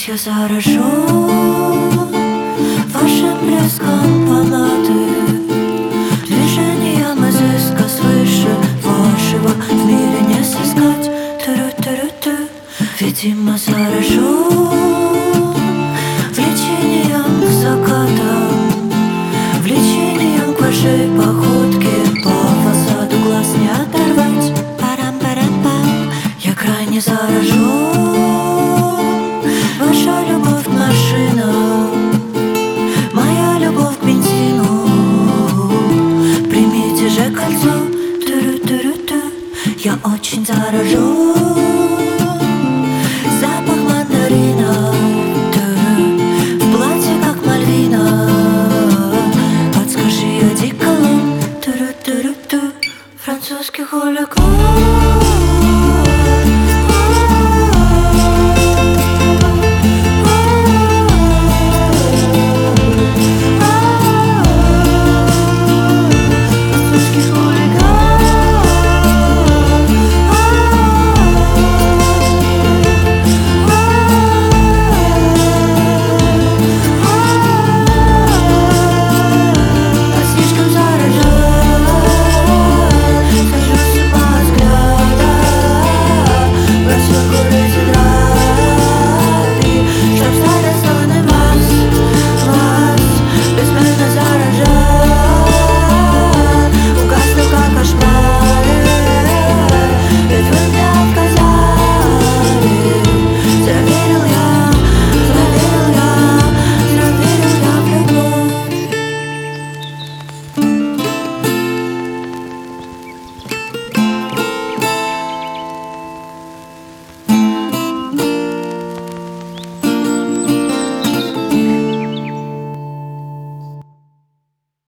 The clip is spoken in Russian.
Я заражу вашим блеском палаты, движением изыска свыше вашего в мире не сыскать. Ту-ру-ту-ру-ту. Видимо, заражу влечением к закатам, влечением к вашей походке, по фасаду глаз не оторвать. Парам-парам-пам. Я крайне заражу. Ваша любовь к машинам, моя любовь к бензину. Примите же кольцо. Ту-ру-ту-ру-ту. Я очень заражу.